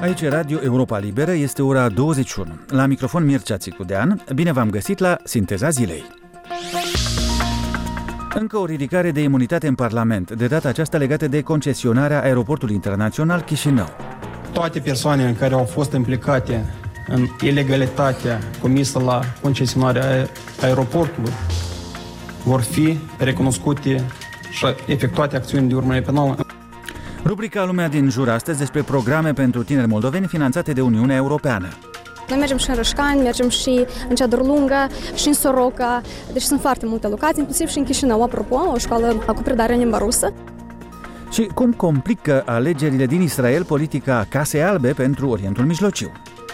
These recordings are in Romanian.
Aici Radio Europa Liberă, este ora 21. La microfon Mircea Țicudean, bine v-am găsit la Sinteza Zilei. Încă o ridicare de imunitate în Parlament, de data aceasta legată de concesionarea aeroportului internațional Chișinău. Toate persoanele care au fost implicate în ilegalitatea comisă la concesionarea aeroportului vor fi recunoscute și efectuate acțiuni de urmărire penală. Rubrica Lumea din jur astăzi despre programe pentru tineri moldoveni finanțate de Uniunea Europeană. Noi mergem și în Rășcani, mergem și în Ceadăr Lungă, și în Soroca, deci sunt foarte multe locații, inclusiv și în Chișinău, apropo, o școală cu predare în limba rusă. Și cum complică alegerile din Israel politica Casei Albe pentru Orientul Mijlociu.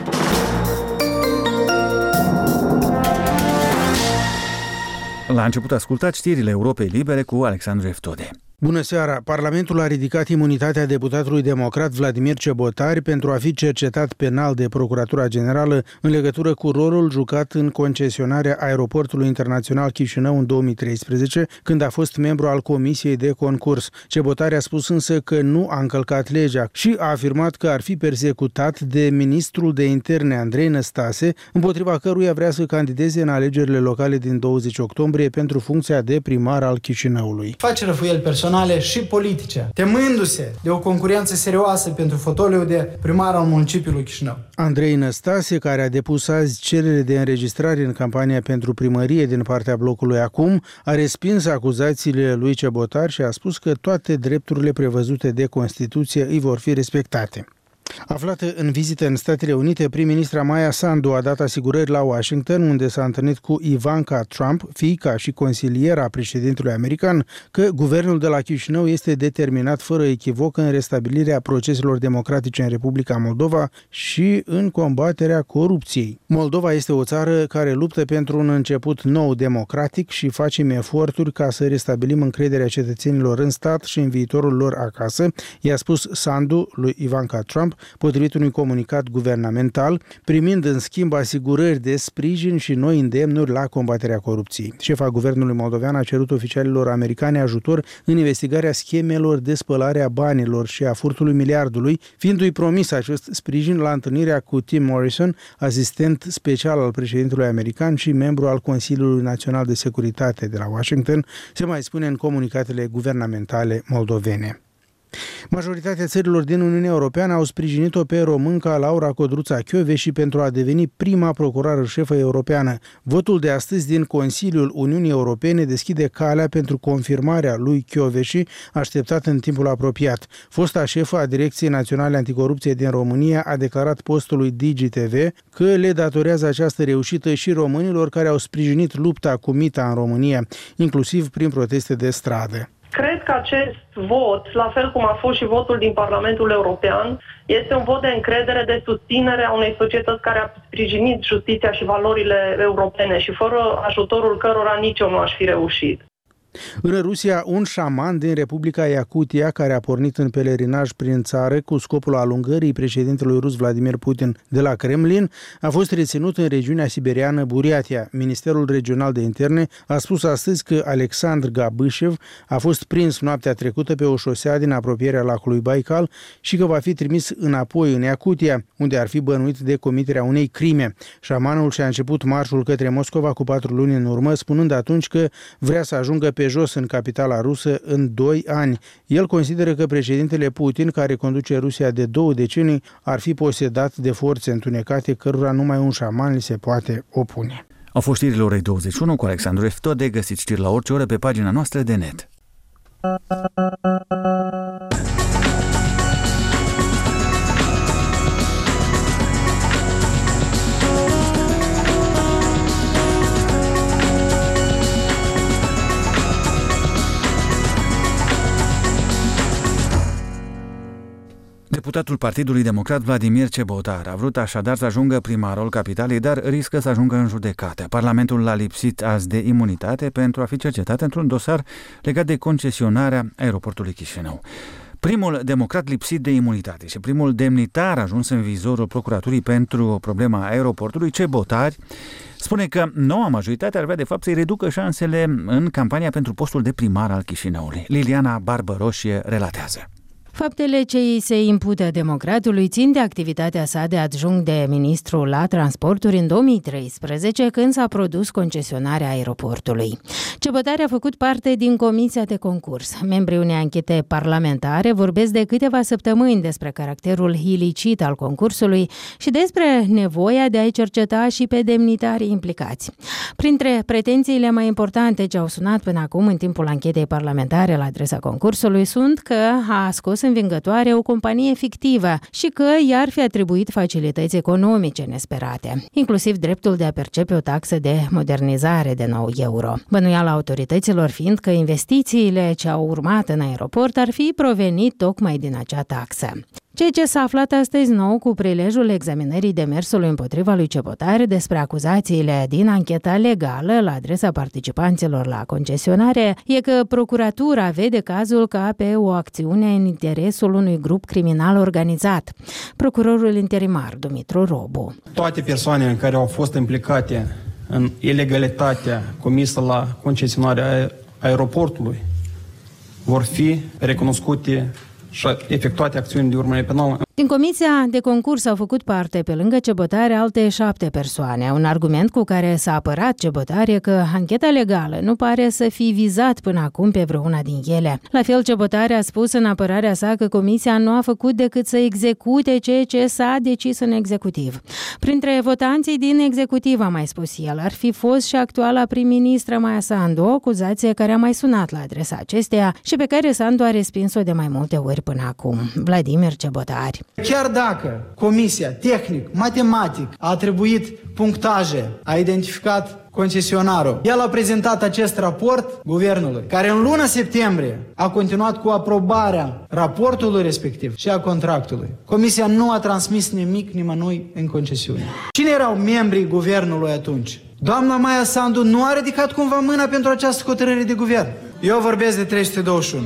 La început ascultați știrile Europei Libere cu Alexandru Eftode. Bună seara! Parlamentul a ridicat imunitatea deputatului democrat Vladimir Cebotari pentru a fi cercetat penal de Procuratura Generală în legătură cu rolul jucat în concesionarea aeroportului internațional Chișinău în 2013, când a fost membru al Comisiei de Concurs. Cebotari a spus însă că nu a încălcat legea și a afirmat că ar fi persecutat de ministrul de interne Andrei Năstase, împotriva căruia vrea să candideze în alegerile locale din 20 octombrie pentru funcția de primar al Chișinăului. Face răfuieli personale și politice, temându-se de o concurență serioasă pentru fotoliul de primar al municipiului Chișinău. Andrei Năstase, care a depus azi cerere de înregistrare în campania pentru primărie din partea blocului Acum, a respins acuzațiile lui Cebotari și a spus că toate drepturile prevăzute de Constituție îi vor fi respectate. Aflată în vizită în Statele Unite, prim-ministra Maia Sandu a dat asigurări la Washington, unde s-a întâlnit cu Ivanka Trump, fiica și consiliera președintelui american, că guvernul de la Chișinău este determinat fără echivoc în restabilirea proceselor democratice în Republica Moldova și în combaterea corupției. Moldova este o țară care luptă pentru un început nou democratic și facem eforturi ca să restabilim încrederea cetățenilor în stat și în viitorul lor acasă, i-a spus Sandu lui Ivanka Trump, potrivit unui comunicat guvernamental, primind în schimb asigurări de sprijin și noi îndemnuri la combaterea corupției. Șefa guvernului moldovean a cerut oficialilor americani ajutor în investigarea schemelor de spălare a banilor și a furtului miliardului, fiindu-i promis acest sprijin la întâlnirea cu Tim Morrison, asistent special al președintelui american și membru al Consiliului Național de Securitate de la Washington, se mai spune în comunicatele guvernamentale moldovene. Majoritatea țărilor din Uniunea Europeană au sprijinit-o pe românca Laura Codruța Kövesi pentru a deveni prima procurară șefă europeană. Votul de astăzi din Consiliul Uniunii Europene deschide calea pentru confirmarea lui Kövesi, așteptat în timpul apropiat. Fosta șefă a Direcției Naționale Anticorupție din România a declarat postului DigiTV că le datorează această reușită și românilor care au sprijinit lupta cu mita în România, inclusiv prin proteste de stradă. Cred că acest vot, la fel cum a fost și votul din Parlamentul European, este un vot de încredere, de susținere a unei societăți care a sprijinit justiția și valorile europene și fără ajutorul cărora nici eu nu aș fi reușit. În Rusia, un șaman din Republica Iacutia, care a pornit în pelerinaj prin țară cu scopul alungării președintelui rus Vladimir Putin de la Kremlin, a fost reținut în regiunea siberiană Buriatia. Ministerul Regional de Interne a spus astăzi că Alexandr Gabâșev a fost prins noaptea trecută pe o șosea din apropierea lacului Baikal și că va fi trimis înapoi în Iacutia, unde ar fi bănuit de comiterea unei crime. Șamanul și-a început marșul către Moscova cu 4 luni în urmă, spunând atunci că vrea să ajungă pe jos în capitala rusă în 2 ani. El consideră că președintele Putin, care conduce Rusia de 2 decenii, ar fi posedat de forțe întunecate cărora numai un șaman li se poate opune. Au fost știrile orei 21 cu Alexandru Eftode, găsiți știri la orice oră pe pagina noastră de net. Deputatul Partidului Democrat Vladimir Cebotari a vrut așadar să ajungă primarul capitalei, dar riscă să ajungă în judecată. Parlamentul l-a lipsit azi de imunitate pentru a fi cercetat într-un dosar legat de concesionarea aeroportului Chișinău. Primul democrat lipsit de imunitate și primul demnitar ajuns în vizorul procuraturii pentru problema aeroportului, Cebotari, spune că noua majoritate ar vrea de fapt să-i reducă șansele în campania pentru postul de primar al Chișinăului. Liliana Barbăroșie relatează. Faptele ce îi se impută democratului țin de activitatea sa de adjunct de ministru la transporturi în 2013, când s-a produs concesionarea aeroportului. Ciobotari a făcut parte din comisia de concurs. Membrii unei anchete parlamentare vorbesc de câteva săptămâni despre caracterul ilicit al concursului și despre nevoia de a-i cerceta și pe demnitarii implicați. Printre pretențiile mai importante ce au sunat până acum în timpul anchetei parlamentare la adresa concursului sunt că a scos învingătoare o companie fictivă și că i-ar fi atribuit facilități economice nesperate, inclusiv dreptul de a percepe o taxă de modernizare de 9 euro. Bănuiala autorităților fiind că investițiile ce au urmat în aeroport ar fi provenit tocmai din acea taxă. Ceea ce s-a aflat astăzi nou cu prilejul examinării demersului împotriva lui Ciobotari despre acuzațiile din ancheta legală la adresa participanților la concesionare e că procuratura vede cazul ca pe o acțiune în interesul unui grup criminal organizat. Procurorul interimar Dumitru Robu. Toate persoanele care au fost implicate în ilegalitatea comisă la concesionarea aeroportului vor fi recunoscute și efectuate acțiuni de urmărire penală. Din comisia de concurs au făcut parte, pe lângă Ciobotari, alte 7 persoane. Un argument cu care s-a apărat Ciobotari e că ancheta legală nu pare să fi vizat până acum pe vreuna din ele. La fel, Ciobotari a spus în apărarea sa că comisia nu a făcut decât să execute ceea ce s-a decis în executiv. Printre votanții din executiv, a mai spus el, ar fi fost și actuala prim-ministră Maia Sandu, o acuzație care a mai sunat la adresa acesteia și pe care Sandu a respins-o de mai multe ori până acum. Vladimir Ciobotari. Chiar dacă comisia tehnic, matematic a atribuit punctaje, a identificat concesionarul, el a prezentat acest raport guvernului, care în luna septembrie a continuat cu aprobarea raportului respectiv și a contractului. Comisia nu a transmis nimic nimănui în concesiune. Cine erau membrii guvernului atunci? Doamna Maia Sandu nu a ridicat cumva mâna pentru această hotărâre de guvern. Eu vorbesc de 321.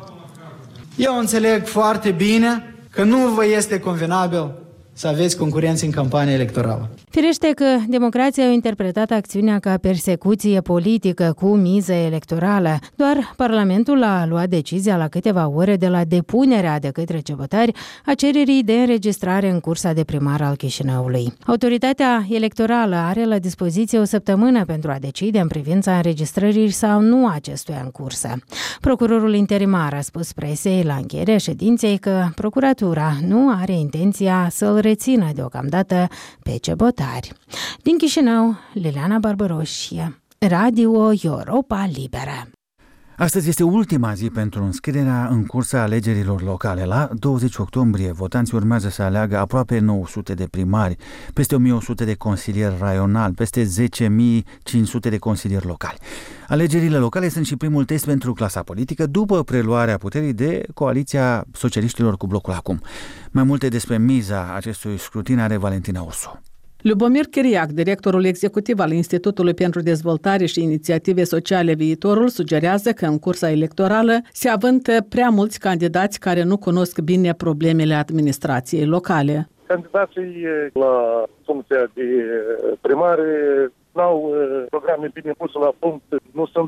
Eu înțeleg foarte bine că nu vă este convenabil să aveți concurenți în campania electorală. Firește că democrații au interpretat acțiunea ca persecuție politică cu miză electorală. Doar Parlamentul a luat decizia la câteva ore de la depunerea de către Ciobotari a cererii de înregistrare în cursa de primar al Chișinăului. Autoritatea electorală are la dispoziție o săptămână pentru a decide în privința înregistrării sau nu acestuia în cursă. Procurorul interimar a spus presei la încheierea ședinței că procuratura nu are intenția să-l rețină deocamdată pe Ciobotari. Din Chișinău, Liliana Barbaroșie, Radio Europa Liberă. Astăzi este ultima zi pentru înscrierea în cursa alegerilor locale. La 20 octombrie, votanții urmează să aleagă aproape 900 de primari, peste 1100 de consilieri raionali, peste 10.500 de consilieri locali. Alegerile locale sunt și primul test pentru clasa politică după preluarea puterii de coaliția socialiștilor cu blocul Acum. Mai multe despre miza acestui scrutin are Valentina Ursu. Lubomir Chiriac, directorul executiv al Institutului pentru Dezvoltare și Inițiative Sociale Viitorul, sugerează că în cursa electorală se avântă prea mulți candidați care nu cunosc bine problemele administrației locale. Candidații la funcția de primare n-au programe bine puse la punct, nu sunt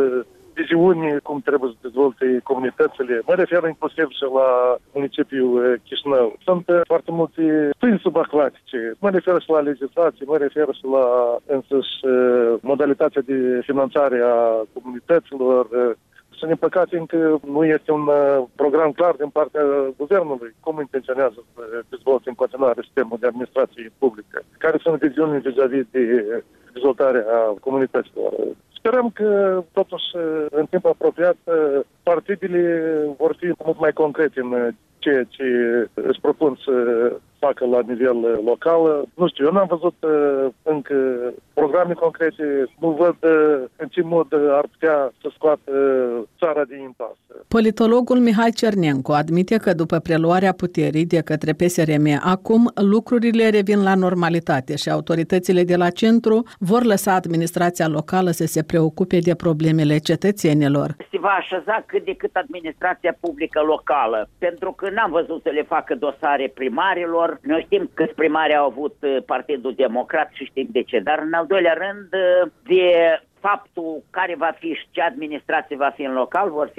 viziuni cum trebuie să dezvolte comunitățile. Mă refer inclusiv și la municipiul Chișinău. Sunt foarte multe stâni subacvatice. Mă refer și la legislație, mă refer și la însăși modalitatea de finanțare a comunităților. Și, din păcate, încă nu este un program clar din partea guvernului cum intenționează să dezvolte în continuare sistemul de administrație publică. Care sunt viziunile vis-a-vis de dezvoltarea comunităților. Sperăm că, totuși, în timp apropiat, partidele vor fi mult mai concrete în ceea ce își propun să facă la nivel local. Nu știu, eu n-am văzut încă programe concrete, nu văd în ce mod ar putea să scoată țara din impas. Politologul Mihai Cernencu admite că după preluarea puterii de către PSRM, acum lucrurile revin la normalitate și autoritățile de la centru vor lăsa administrația locală să se preocupe de problemele cetățenilor. Se va așeza cât de cât administrația publică locală, pentru că n-am văzut să le facă dosare primarilor. Noi știm câți primari au avut Partidul Democrat și știm de ce, dar în al doilea rând de faptul care va fi și ce administrație va fi în local vor fi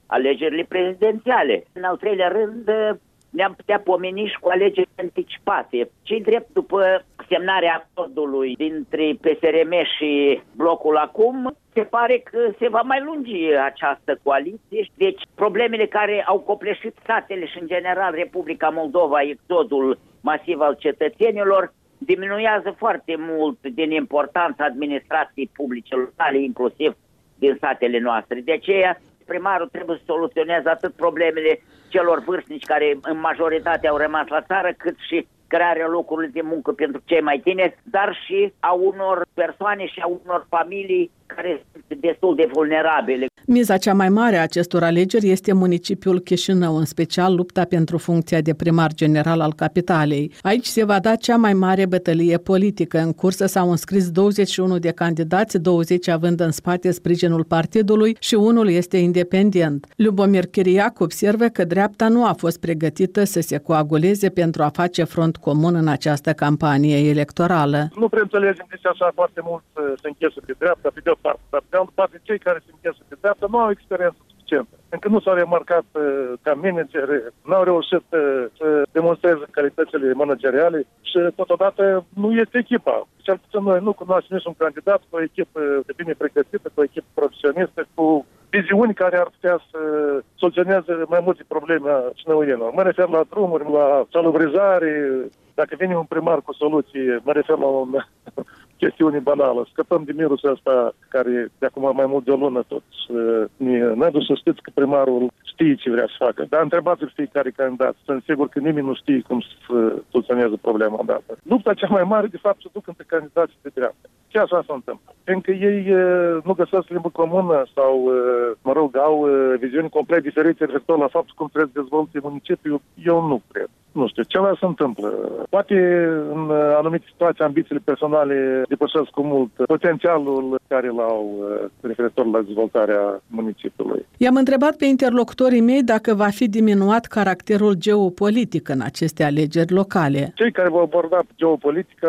alegerile prezidențiale. În al treilea rând, ne-am putea pomeni și cu alegeri anticipate. Ce-i drept, după semnarea acordului dintre PSRM și blocul acum, se pare că se va mai lungi această coaliție. Deci problemele care au copleșit statele și în general Republica Moldova, exodul masiv al cetățenilor, diminuează foarte mult din importanța administrației publice locale, inclusiv din satele noastre. De aceea, primarul trebuie să soluționeze atât problemele celor vârstnici care în majoritate au rămas la țară, cât și crearea locurilor de muncă pentru cei mai tineri, dar și a unor persoane și a unor familii care sunt destul de vulnerabile. Miza cea mai mare a acestor alegeri este municipiul Chișinău, în special lupta pentru funcția de primar general al capitalei. Aici se va da cea mai mare bătălie politică. În cursă s-au înscris 21 de candidați, 20 având în spate sprijinul partidului și unul este independent. Lubomir Chiriac observă că dreapta nu a fost pregătită să se coaguleze pentru a face front comun în această campanie electorală. Nu prea înțelegem de ce așa foarte mult se închesă pe dreapta, pe de o parte, dar pe altă parte cei care se închesă pe dreapta nu au experiență suficientă. Încă nu s-au remarcat ca manageri, nu au reușit să demonstreze calitățile manageriale și totodată nu este echipa. Cel puțin noi nu cunoaștem nici un candidat cu o echipă de bine pregătită, cu o echipă profesionistă, cu viziuni care ar putea să soluționeze mai multe probleme a cinăuienilor. Mă refer la drumuri, la salubrizare. Dacă vine un primar cu soluții, mă refer la o chestiune banală. Scăpăm de mirusul ăsta care de acum mai mult de o lună tot ne-a dus să știți că primarul știe ce vrea să facă. Dar întrebați-l fiecare candidat. Sunt sigur că nimeni nu știe cum să soluționeze problema dată. Lupta cea mai mare, de fapt, se duc între candidații de dreapta. Ce așa se întâmplă? Pentru că ei nu găsesc limbă comună sau, mă rog, au viziuni complet diferite referitor la faptul cum trebuie dezvolți municipiul, eu nu cred. Nu știu, ceva se întâmplă. Poate în anumite situații ambițiile personale depășesc cu mult potențialul care l-au referitor la dezvoltarea municipiului. I-am întrebat pe interlocutorii mei dacă va fi diminuat caracterul geopolitic în aceste alegeri locale. Cei care v-au abordat geopolitica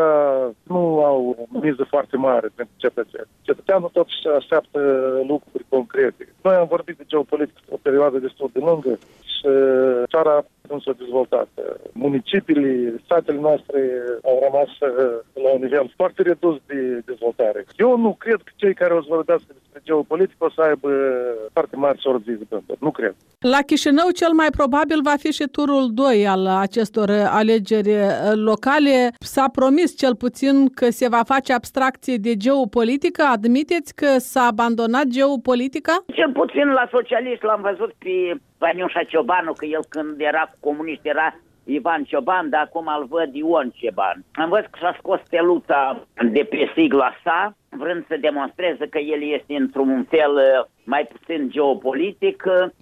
nu au o miză foarte mare pentru cetățeni. Cetățeanul totuși așteaptă lucruri concrete. Noi am vorbit de geopolitică o perioadă destul de lungă și țara nu s-a dezvoltat. Municipiile, statele noastre au rămas la un nivel foarte redus de dezvoltare. Eu nu cred că cei care o să vorbească despre geopolitică o să aibă foarte mari sorți de gânduri. Nu cred. La Chișinău cel mai probabil va fi și turul 2 al acestor alegeri locale. S-a promis cel puțin că se va face abstracție de geopolitică. Admiteți că s-a abandonat geopolitica? Cel puțin la socialiști l-am văzut pe Vaniușa Ciobanu, că el când era cu comuniști era Ivan Cioban, dar acum îl văd Ion Cioban. Am văzut că s-a scos steluța de pe sigla sa, vrând să demonstreze că el este într-un fel mai puțin geopolitic.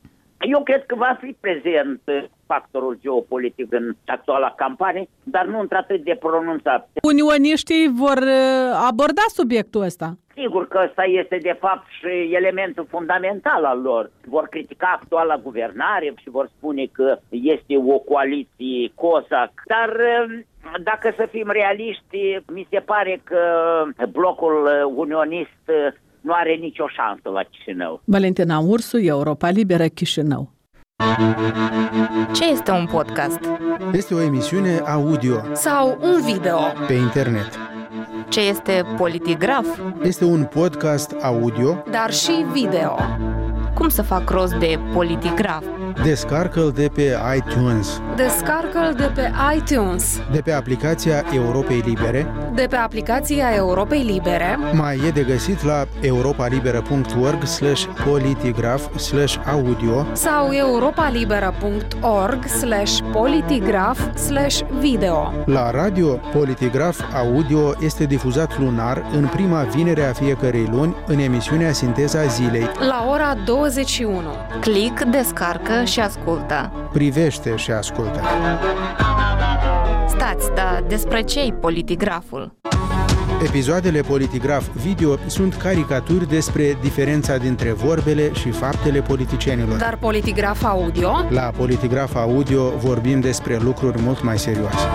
Eu cred că va fi prezent factorul geopolitic în actuala campanie, dar nu într-atât de pronunțat. Unioniștii vor aborda subiectul ăsta. Sigur că ăsta este de fapt și elementul fundamental al lor. Vor critica actuala guvernare și vor spune că este o coaliție COSAC. Dar dacă să fim realiști, mi se pare că blocul unionist nu are nicio șansă la Chișinău. Valentina Ursu, Europa Liberă, Chișinău. Ce este un podcast? Este o emisiune audio sau un video pe internet. Ce este Politigraf? Este un podcast audio, dar și video. Cum să fac rost de Politigraf? Descarcă-l de pe iTunes. Descarcă-l de pe iTunes. De pe aplicația Europei Libere. De pe aplicația Europei Libere. Mai e de găsit la europalibera.org/politigraf/audio sau europalibera.org/politigraf/video. La radio, Politigraf Audio este difuzat lunar în prima vinere a fiecărei luni în emisiunea Sinteza Zilei. La ora 21. Click, descarcă și ascultă. Privește și ascultă. Stați, dar despre ce-i Politigraful? Episoadele Politigraf Video sunt caricaturi despre diferența dintre vorbele și faptele politicienilor. Dar Politigraf Audio? La Politigraf Audio vorbim despre lucruri mult mai serioase.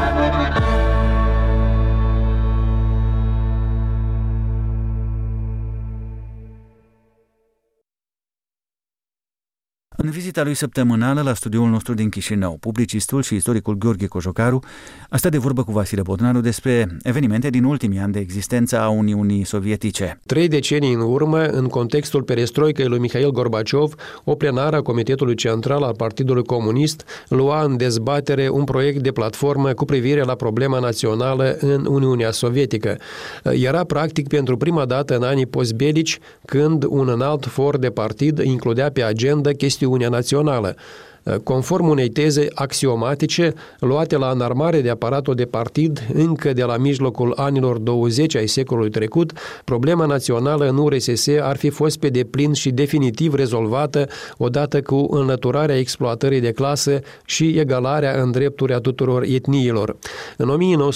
În vizita lui săptămânală la studioul nostru din Chișinău, publicistul și istoricul Gheorghe Cojocaru a stat de vorbă cu Vasile Botnaru despre evenimente din ultimii ani de existență a Uniunii Sovietice. 3 decenii în urmă, în contextul perestroicăi lui Mihail Gorbaciov, o plenară a Comitetului Central al Partidului Comunist lua în dezbatere un proiect de platformă cu privire la problema națională în Uniunea Sovietică. Era practic pentru prima dată în anii postbelici când un înalt for de partid includea pe agenda chestiunea națională. Conform unei teze axiomatice luate la înarmare de aparatul de partid încă de la mijlocul anilor 20 ai secolului trecut, problema națională în URSS ar fi fost pe deplin și definitiv rezolvată odată cu înlăturarea exploatării de clasă și egalarea în drepturi a tuturor etniilor. În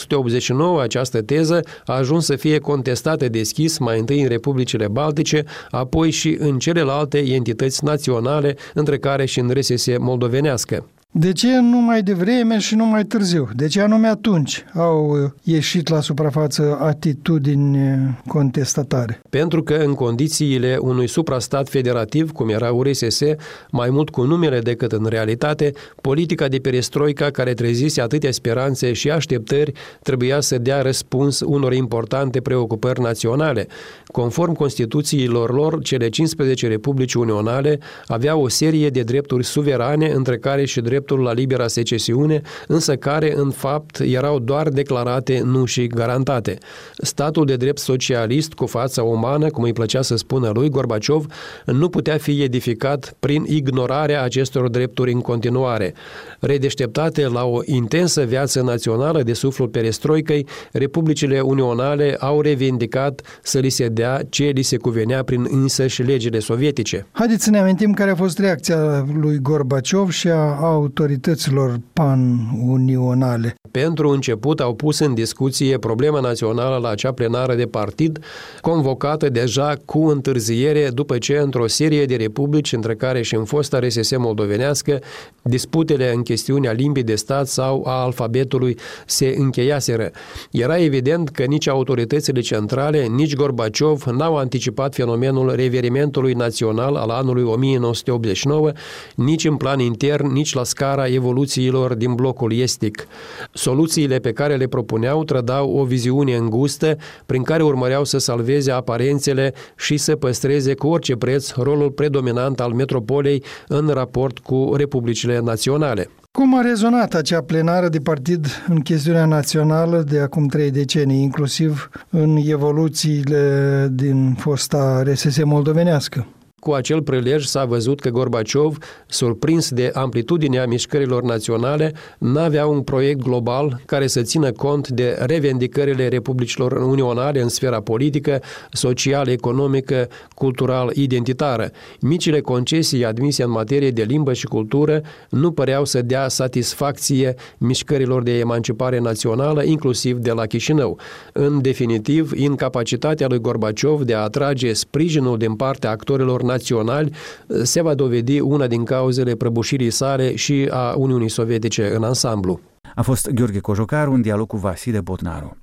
1989 această teză a ajuns să fie contestată deschis mai întâi în Republicile Baltice, apoi și în celelalte entități naționale, între care și în RSS moldovenească. De ce nu mai devreme și nu mai târziu? De ce anume atunci au ieșit la suprafață atitudini contestatare? Pentru că în condițiile unui suprastat federativ, cum era URSS, mai mult cu numele decât în realitate, politica de perestroica care trezise atâtea speranțe și așteptări trebuia să dea răspuns unor importante preocupări naționale. Conform Constituțiilor lor, cele 15 republici unionale aveau o serie de drepturi suverane, între care și dreptul la libera secesiune, însă care, în fapt, erau doar declarate, nu și garantate. Statul de drept socialist cu fața umană, cum îi plăcea să spună lui Gorbaciov, nu putea fi edificat prin ignorarea acestor drepturi în continuare. Redeșteptate la o intensă viață națională de suflul perestroicăi, republicile unionale au revendicat să li se dea ce li se cuvenea prin însăși legile sovietice. Haideți să ne amintim care a fost reacția lui Gorbaciov și a autorităților pan-unionale. Pentru început au pus în discuție problema națională la acea plenară de partid, convocată deja cu întârziere după ce într-o serie de republici, între care și în fosta RSS moldovenească, disputele în chestiunea limbii de stat sau a alfabetului se încheiaseră. Era evident că nici autoritățile centrale, nici Gorbaciov n-au anticipat fenomenul reverimentului național al anului 1989, nici în plan intern, nici la scara evoluțiilor din blocul estic. Soluțiile pe care le propuneau trădau o viziune îngustă prin care urmăreau să salveze aparențele și să păstreze cu orice preț rolul predominant al metropolei în raport cu republicile naționale. Cum a rezonat acea plenară de partid în chestiunea națională de acum 3 decenii, inclusiv în evoluțiile din fosta RSS moldovenească? Cu acel prilej s-a văzut că Gorbaciov, surprins de amplitudinea mișcărilor naționale, n-avea un proiect global care să țină cont de revendicările republicilor unionale în sfera politică, socială, economică, cultural, identitară. Micile concesii admise în materie de limbă și cultură nu păreau să dea satisfacție mișcărilor de emancipare națională, inclusiv de la Chișinău. În definitiv, incapacitatea lui Gorbaciov de a atrage sprijinul din partea actorilor naționali se va dovedi una din cauzele prăbușirii sale și a Uniunii Sovietice în ansamblu. A fost Gheorghe Cojocaru în dialog cu Vasile Botnaru.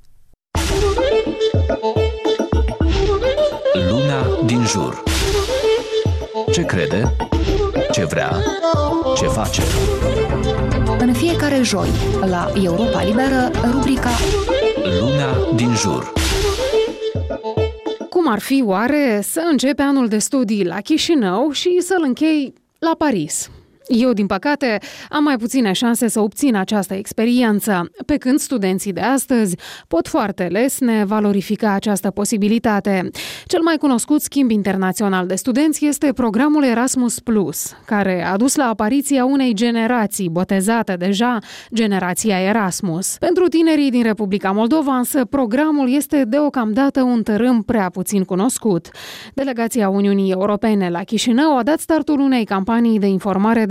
Luna din jur. Ce crede? Ce vrea? Ce face? În fiecare joi, la Europa Liberă, rubrica Luna din jur. Cum ar fi oare să începi anul de studii la Chișinău și să-l închei la Paris? Eu, din păcate, am mai puține șanse să obțin această experiență, pe când studenții de astăzi pot foarte lesne valorifica această posibilitate. Cel mai cunoscut schimb internațional de studenți este programul Erasmus+, care a dus la apariția unei generații botezate deja Generația Erasmus. Pentru tinerii din Republica Moldova, însă, programul este deocamdată un tărâm prea puțin cunoscut. Delegația Uniunii Europene la Chișinău a dat startul unei campanii de informare despre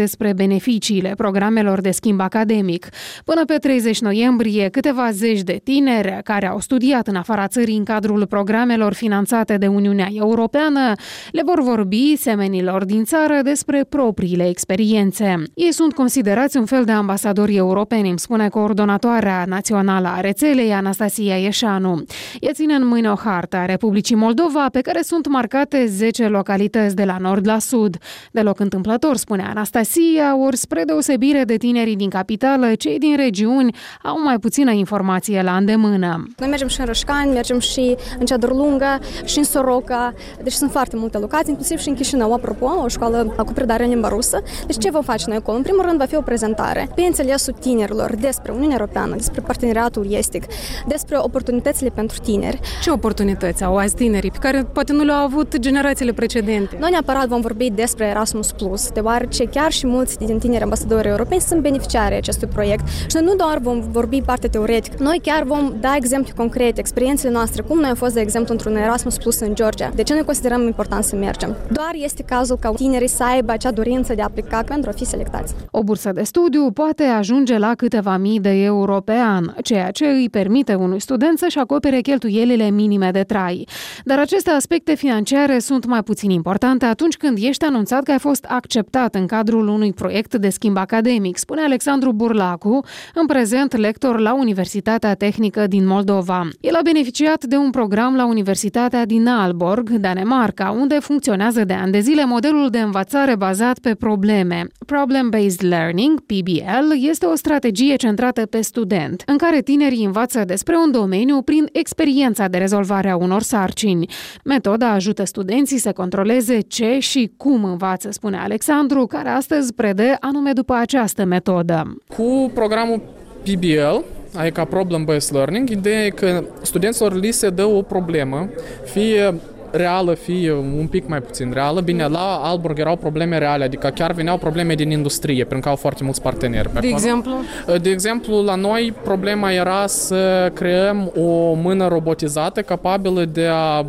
despre beneficiile programelor de schimb academic. Până pe 30 noiembrie, câteva zeci de tineri care au studiat în afara țării în cadrul programelor finanțate de Uniunea Europeană le vor vorbi semenilor din țară despre propriile experiențe. Ei sunt considerați un fel de ambasadori europeni, îmi spune coordonatoarea națională a rețelei, Anastasia Ieșanu. Ea ține în mâini o hartă a Republicii Moldova, pe care sunt marcate 10 localități de la nord la sud. Deloc întâmplător, spune Anastasia, ori spre deosebire de tinerii din capitală, cei din regiuni au mai puțină informație la îndemână. Noi mergem și în Rășcani, mergem și în Ceadăr Lungă, și în Soroca, deci sunt foarte multe locații, inclusiv și în Chișinău, apropo, o școală cu predare în limba rusă. Deci ce vom face noi acolo? În primul rând va fi o prezentare pe înțelesul tinerilor despre Uniunea Europeană, despre parteneriatul estic, despre oportunitățile pentru tineri. Ce oportunități au azi tinerii pe care poate nu le-au avut generațiile precedente? Noi neapărat vom vorbi despre Erasmus+, deoarece chiar și mulți din tineri ambasadori europeni sunt beneficiari acestui proiect. Și noi nu doar vom vorbi partea teoretică, noi chiar vom da exemple concrete, experiențele noastre, cum noi am fost, de exemplu, într-un Erasmus+ în Georgia. De ce noi considerăm important să mergem? Doar este cazul ca tinerii să aibă acea dorință de a aplica pentru a fi selectați. O bursă de studiu poate ajunge la câteva mii de euro pe an, ceea ce îi permite unui student să-și acopere cheltuielile minime de trai. Dar aceste aspecte financiare sunt mai puțin importante atunci când ești anunțat că ai fost acceptat în cadrul unui proiect de schimb academic, spune Alexandru Burlacu, în prezent lector la Universitatea Tehnică din Moldova. El a beneficiat de un program la Universitatea din Aalborg, Danemarca, unde funcționează de ani de zile modelul de învățare bazat pe probleme. Problem-Based Learning, PBL, este o strategie centrată pe student, în care tinerii învață despre un domeniu prin experiența de rezolvare a unor sarcini. Metoda ajută studenții să controleze ce și cum învață, spune Alexandru, care astăzi predă anume după această metodă. Cu programul PBL, adică Problem-Based Learning, ideea e că studenților li se dă o problemă, fie reală, fie un pic mai puțin reală. Bine, la Aalborg erau probleme reale, adică chiar veneau probleme din industrie, pentru că au foarte mulți parteneri pe acolo. Exemplu? De exemplu, la noi problema era să creăm o mână robotizată capabilă de a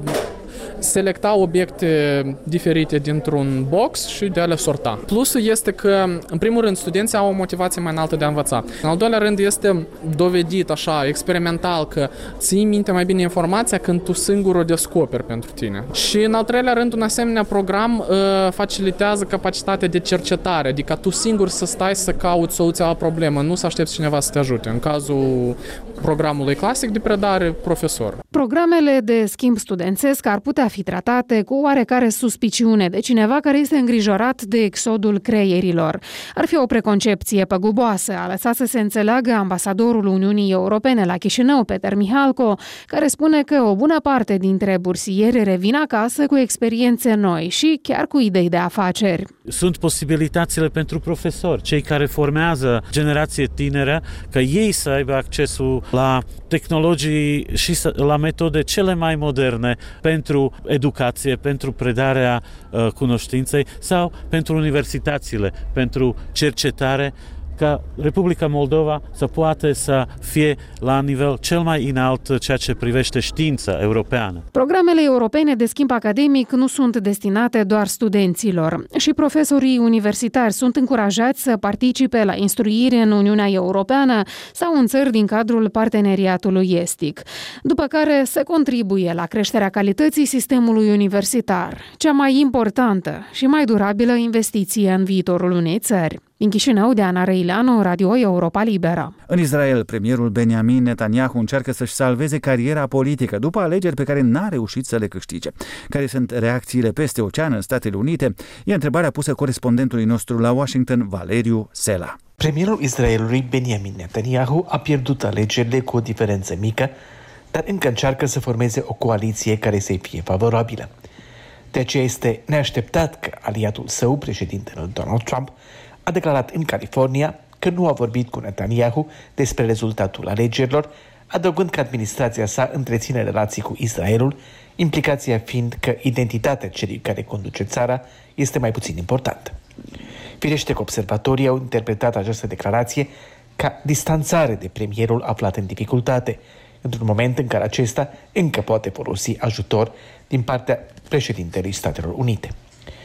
selecta obiecte diferite dintr-un box și de a le sorta. Plusul este că, în primul rând, studenții au o motivație mai înaltă de a învăța. În al doilea rând, este dovedit, așa, experimental, că ții minte mai bine informația când tu singur o descoperi pentru tine. Și, în al treilea rând, un asemenea program facilitează capacitatea de cercetare, adică tu singur să stai să cauți soluția la problemă, nu să aștepți cineva să te ajute. În cazul programului clasic de predare, profesor. Programele de schimb studențesc ar putea fi tratate cu oarecare suspiciune de cineva care este îngrijorat de exodul creierilor. Ar fi o preconcepție păguboasă, a lăsat să se înțeleagă ambasadorul Uniunii Europene la Chișinău, Peter Mihalco, care spune că o bună parte dintre bursieri revin acasă cu experiențe noi și chiar cu idei de afaceri. Sunt posibilitățile pentru profesori, cei care formează generație tineră, că ei să aibă accesul la tehnologii și la metode cele mai moderne pentru educație, pentru predarea cunoștinței sau pentru universitățile, pentru cercetare, ca Republica Moldova să poată să fie la nivel cel mai înalt ceea ce privește știința europeană. Programele europene de schimb academic nu sunt destinate doar studenților. Și profesorii universitari sunt încurajați să participe la instruire în Uniunea Europeană sau în țări din cadrul parteneriatului estic. După care se contribuie la creșterea calității sistemului universitar, cea mai importantă și mai durabilă investiție în viitorul unei țări. Din Chișinău, Diana Răileanu, Radio Europa Liberă. În Israel, premierul Benjamin Netanyahu încearcă să-și salveze cariera politică după alegeri pe care n-a reușit să le câștige. Care sunt reacțiile peste ocean în Statele Unite? E întrebarea pusă corespondentului nostru la Washington, Valeriu Sela. Premierul Israelului Benjamin Netanyahu a pierdut alegerile cu o diferență mică, dar încă încearcă să formeze o coaliție care să-i fie favorabilă. De aceea este neașteptat că aliatul său, președintele Donald Trump, a declarat în California că nu a vorbit cu Netanyahu despre rezultatul alegerilor, adăugând că administrația sa întreține relații cu Israelul, implicația fiind că identitatea celui care conduce țara este mai puțin importantă. Firește că observatorii au interpretat această declarație ca distanțare de premierul aflat în dificultate, într-un moment în care acesta încă poate folosi ajutor din partea președintelui Statelor Unite.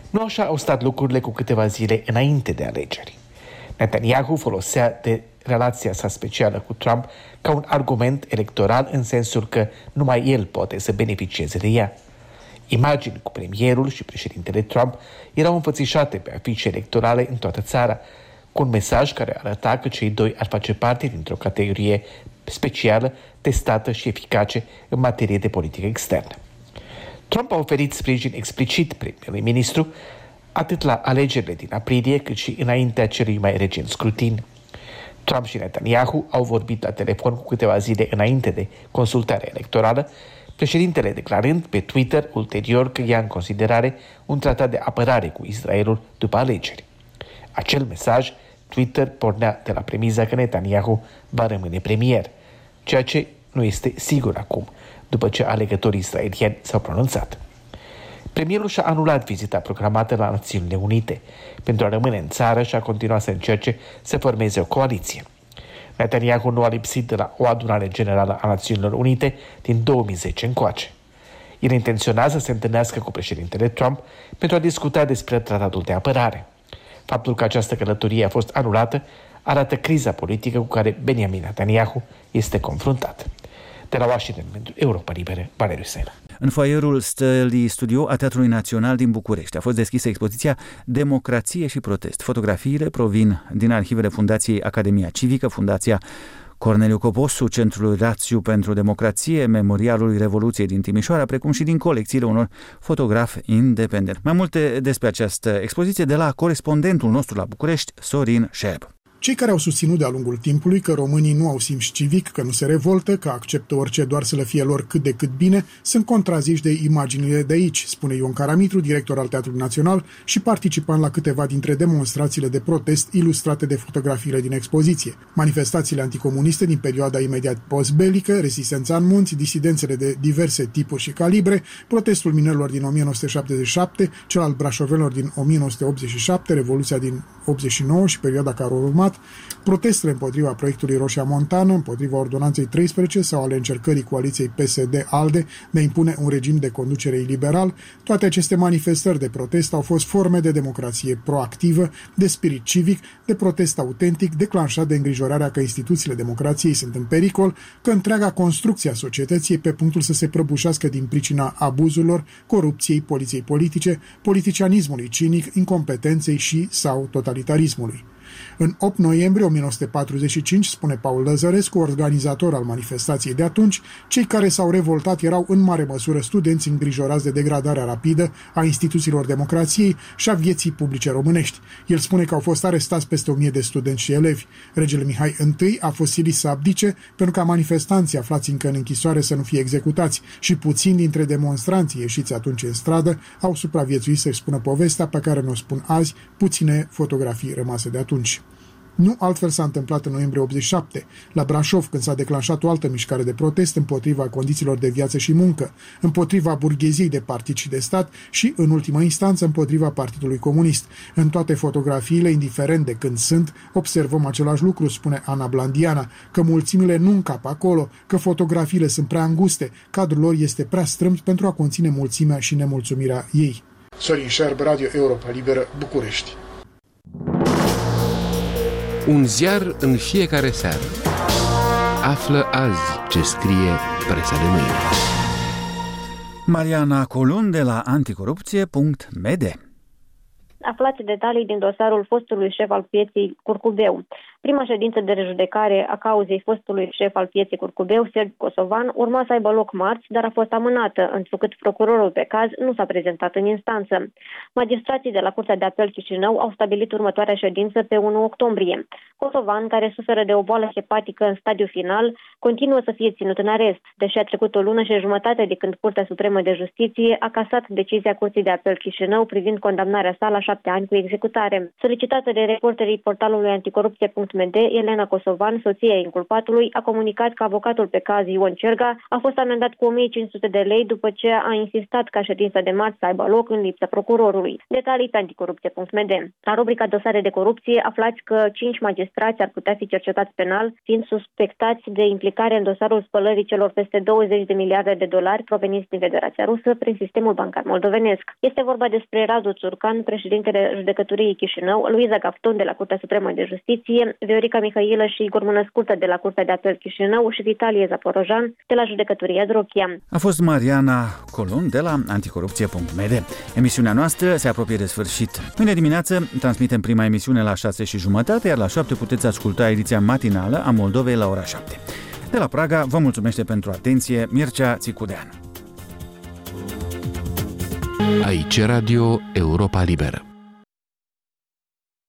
Nu așa au stat lucrurile cu câteva zile înainte de alegeri. Netanyahu folosea de relația sa specială cu Trump ca un argument electoral în sensul că numai el poate să beneficieze de ea. Imagini cu premierul și președintele Trump erau înfățișate pe afișe electorale în toată țara, cu un mesaj care arăta că cei doi ar face parte dintr-o categorie specială, testată și eficace în materie de politică externă. Trump a oferit sprijin explicit premierului ministru atât la alegerile din aprilie, cât și înaintea celui mai recent scrutin. Trump și Netanyahu au vorbit la telefon cu câteva zile înainte de consultarea electorală, președintele declarând pe Twitter ulterior că ia în considerare un tratat de apărare cu Israelul după alegeri. Acel mesaj, Twitter, pornea de la premiza că Netanyahu va rămâne premier, ceea ce nu este sigur acum, după ce alegătorii israelieni s-au pronunțat. Premierul și-a anulat vizita programată la Națiunile Unite pentru a rămâne în țară și a continuat să încerce să formeze o coaliție. Netanyahu nu a lipsit de la o adunare generală a Națiunilor Unite din 2010 încoace. El intenționează să se întâlnească cu președintele Trump pentru a discuta despre tratatul de apărare. Faptul că această călătorie a fost anulată arată criza politică cu care Benjamin Netanyahu este confruntat. De la Washington, pentru Europa Liberă, Valeriu Sela. În foaierul Stălii Studio a Teatrului Național din București a fost deschisă expoziția Democrație și protest. Fotografiile provin din arhivele Fundației Academia Civică, Fundația Corneliu Coposu, Centrul Rațiu pentru Democrație, Memorialului Revoluției din Timișoara, precum și din colecțiile unor fotografi independenți. Mai multe despre această expoziție de la corespondentul nostru la București, Sorin Șerb. Cei care au susținut de-a lungul timpului că românii nu au simț civic, că nu se revoltă, că acceptă orice doar să le fie lor cât de cât bine, sunt contraziși de imaginile de aici, spune Ion Caramitru, director al Teatrului Național și participant la câteva dintre demonstrațiile de protest ilustrate de fotografiile din expoziție. Manifestațiile anticomuniste din perioada imediat postbelică, rezistența în munți, disidențele de diverse tipuri și calibre, protestul minerilor din 1977, cel al brașovenilor din 1987, Revoluția din 89 și perioada care a urmat, protestele împotriva proiectului Roșia Montană, împotriva ordonanței 13 sau ale încercării coaliției PSD-ALDE de a impune un regim de conducere iliberal, toate aceste manifestări de protest au fost forme de democrație proactivă, de spirit civic, de protest autentic, declanșat de îngrijorarea că instituțiile democrației sunt în pericol, că întreaga construcție a societății e pe punctul să se prăbușească din pricina abuzurilor, corupției, poliției politice, politicianismului cinic, incompetenței și sau totalitarismului. În 8 noiembrie 1945, spune Paul Lăzărescu, organizator al manifestației de atunci, cei care s-au revoltat erau în mare măsură studenți îngrijorați de degradarea rapidă a instituțiilor democrației și a vieții publice românești. El spune că au fost arestați peste 1000 de studenți și elevi. Regele Mihai I a fost silit să abdice pentru ca manifestanții aflați încă în închisoare să nu fie executați și puțini dintre demonstranții ieșiți atunci în stradă au supraviețuit să-și spună povestea pe care ne-o spun azi puține fotografii rămase de atunci. Nu altfel s-a întâmplat în noiembrie 87, la Brașov, când s-a declanșat o altă mișcare de protest împotriva condițiilor de viață și muncă, împotriva burgheziei de partid și de stat și, în ultima instanță, împotriva Partidului Comunist. În toate fotografiile, indiferent de când sunt, observăm același lucru, spune Ana Blandiana, că mulțimile nu încap acolo, că fotografiile sunt prea înguste, cadrul lor este prea strâmt pentru a conține mulțimea și nemulțumirea ei. Sorin Șerb, Radio Europa Liberă, București. Un ziar în fiecare seară. Află azi ce scrie presa de mâine. Mariana Colun de la anticorupție.md. Aflați detalii din dosarul fostului șef al pieței Curcubeu. Prima ședință de rejudecare a cauzei fostului șef al pieței Curcubeu, Sergiu Kosovan, urma să aibă loc marți, dar a fost amânată, întrucât procurorul pe caz nu s-a prezentat în instanță. Magistrații de la Curtea de Apel Chișinău au stabilit următoarea ședință pe 1 octombrie. Kosovan, care suferă de o boală hepatică în stadiu final, continuă să fie ținut în arest, deși a trecut o lună și jumătate de când Curtea Supremă de Justiție a casat decizia Curții de Apel Chișinău privind condamnarea sa la 7 ani cu executare. Solicitată de reporterii portalului anticorupție.md, corupție.md, Elena Kosovan, soția inculpatului, a comunicat că avocatul pe caz Ion Cerga a fost amendat cu 1500 de lei după ce a insistat ca ședința de marți să aibă loc în lipsa procurorului. Detalii pe anticorupție.md. La rubrica dosare de corupție aflați că 5 magistrați ar putea fi cercetați penal, fiind suspectați de implicare în dosarul spălării celor peste 20 de miliarde de dolari proveniți din Federația Rusă prin sistemul bancar moldovenesc. Este vorba despre Radu Țurcan, președintele Judecătoriei Chișinău, Luiza Gafton de la Curtea Supremă de Justiție, Viorica Mihailă și Igor Mănăscurtă de la Curtea de Apel Chișinău și Vitalie Zaporojan de la Judecătoria Drochia. A fost Mariana Colun de la anticorupție.md. Emisiunea noastră se apropie de sfârșit. Mâine dimineață transmitem prima emisiune la 6:30, iar la 7 puteți asculta ediția matinală a Moldovei la ora 7. De la Praga vă mulțumește pentru atenție Mircea Țicudean. Aici Radio Europa Liberă.